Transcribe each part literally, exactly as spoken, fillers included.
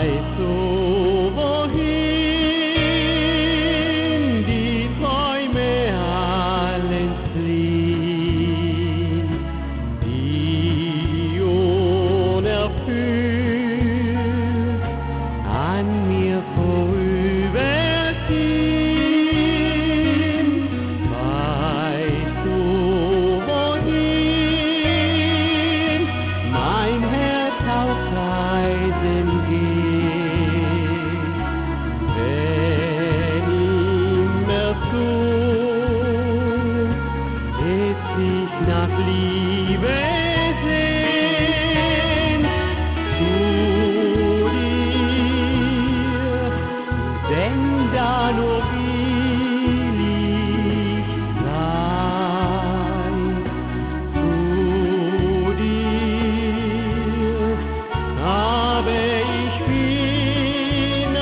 Weißt du, wohin die Träume allen fliehen, die unerfüllt an mir vorüberziehen? Weißt du, wohin mein Herz auf Reisen geht, wenn immer Flut es sich nach Liebe sehnt, zu dir, denn da nur will ich sein, zu dir, aber ich bin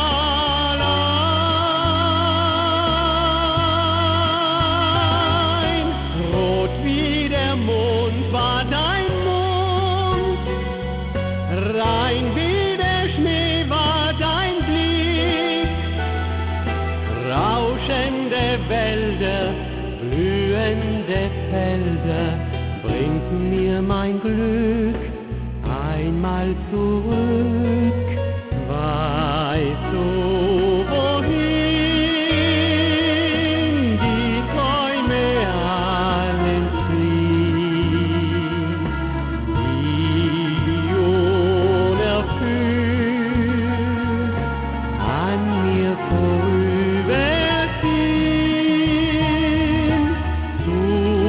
allein. Rot wie der Mond war dein Mund, rein wie der Schnee war dein Blick, rauschende Wälder, blühende Felder, bringt mir mein Glück einmal zurück. Weißt du, wohin die Träume allen fliehen, die unerfüllt an mir vorüberziehen? Zu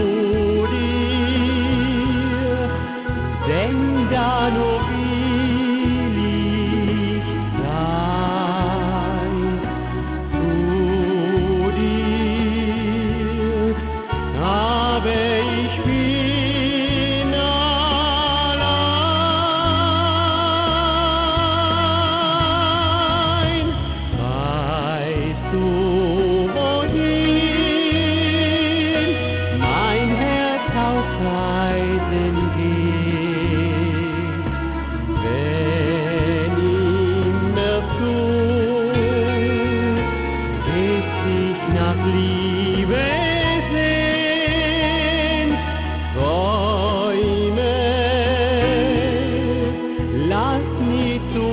dir, denn da nur will ich sein, zu dir, aber ich bin allein. Weißt du, wohin mein Herz auf Reisen geht, wenn immer Flut es sich nach Liebe sehnt? Träume, lass nie zu